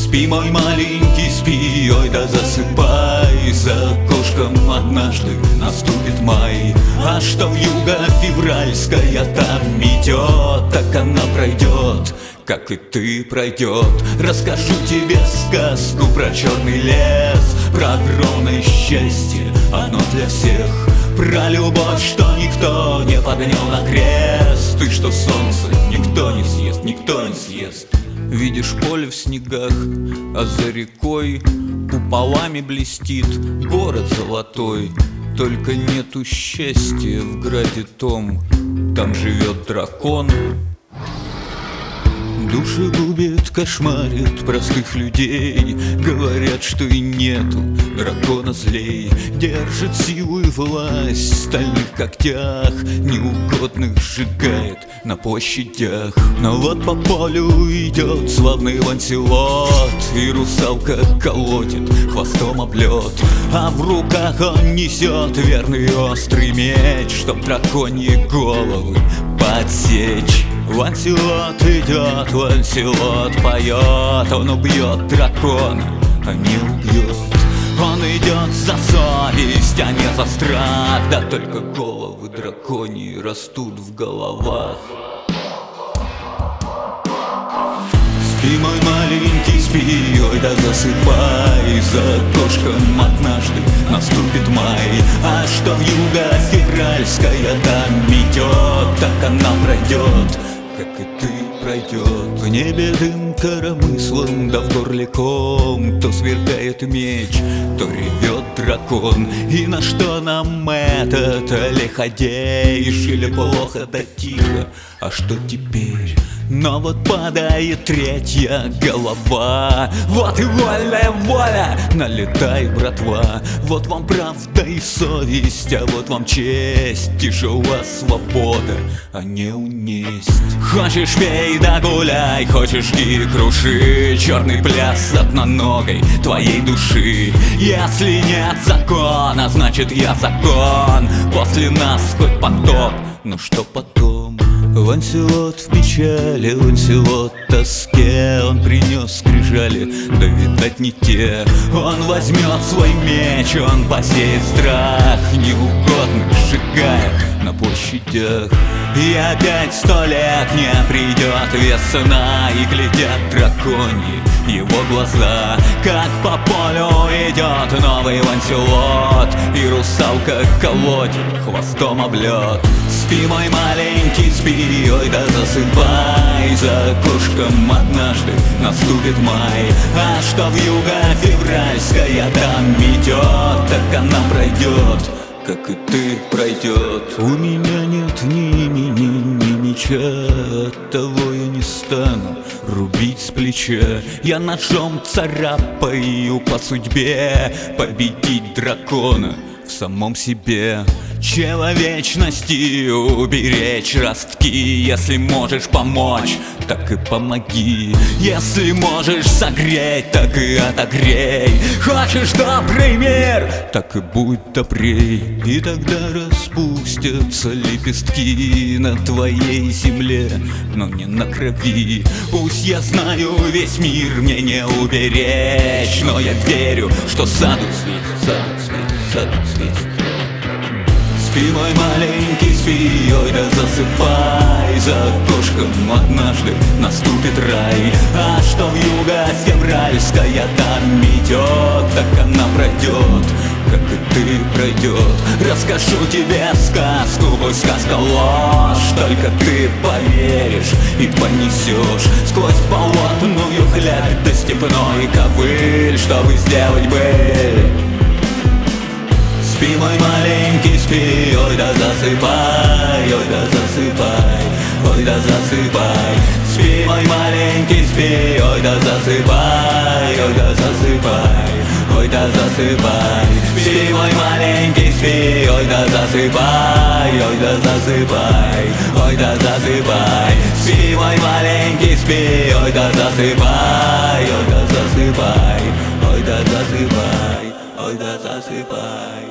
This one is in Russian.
Спи, мой маленький, спи, ой да засыпай. За окошком однажды наступит май. А что вьюга февральская там метет, так она пройдет, как и ты пройдет. Расскажу тебе сказку про черный лес, про огромное счастье, одно для всех. Про любовь, что никто не поднял на крест, и что солнце никто не съест, никто не съест. Видишь поле в снегах, а за рекой куполами блестит город золотой. Только нету счастья в граде том, там живет дракон. Души губит, кошмарит простых людей. Говорят, что и нету дракона злей. Держит силу и власть в стальных когтях, неугодных сжигает на площадях. Но вот по полю идет славный Ланселот, и русалка колотит хвостом об лед. А в руках он несет верный острый меч, чтоб драконьи головы подсечь. Ланселот идет, Ланселот поет, он убьет дракона, а не убьет. Он идет за совесть, а не за страх, да только головы драконьи растут в головах. Спи, мой маленький, спи, ой да засыпай. За окошком однажды наступит май. А что вьюга февральская там метет, так она пройдет, как и ты пройдет. В небе дым коромыслом, да в горле ком. То сверкает меч, то ревет дракон. И на что нам этот лиходей? Жили плохо да тихо, а что теперь? Но вот падает третья голова. Вот и вольная воля, налетай, братва. Вот вам правда и совесть, а вот вам честь. Тяжела свобода, а не унесть. Хочешь пей да гуляй, хочешь жги, круши. Черный пляс одноногой твоей души. Если нет закона, значит я закон. После нас хоть потоп, но что потом? Ланселот в печали, Ланселот в тоске. Он принес скрижали, да видать не те. Он возьмет свой меч, он посеет страх, неугодных сжигая на площадях. И опять 100 лет не придет весна, и глядят драконьи его глаза, как по полю идет новый Ланселот, и русалка колотит хвостом об лед. Спи, мой маленький, спи, ой да засыпай. За окошком однажды наступит май. А что вьюга февральская там метет, так она пройдет, как и ты пройдет. У меня нет ни имени, ни меча, оттого я не стану рубить с плеча. Я ножом царапаю по судьбе, победить дракона в самом себе. Человечности уберечь ростки. Если можешь помочь, так и помоги. Если можешь согреть, так и отогрей. Хочешь добрый мир, так и будь добрей. И тогда распустятся лепестки на твоей земле, но не на крови. Пусть я знаю, весь мир мне не уберечь, но я верю, что саду цвет, саду цвет, саду цвет. Спи, мой маленький, спи, ой да засыпай. За окошком однажды наступит рай. А что вьюга февральская там метет, так она пройдет, как и ты пройдет. Расскажу тебе сказку, пусть сказка ложь, только ты поверишь и понесешь сквозь болотную хлябь до степной ковыль, чтобы сделать быль. Спи, мой маленький, спи, ой да засыпай, ой да засыпай, ой да засыпай. Спи, мой маленький, спи, ой да засыпай, ой да засыпай, ой да засыпай. Спи, мой маленький, спи, ой да засыпай, ой да засыпай, ой да засыпай. Спи, мой маленький, спи, ой да засыпай, ой да засыпай, ой да засыпай, ой да засыпай.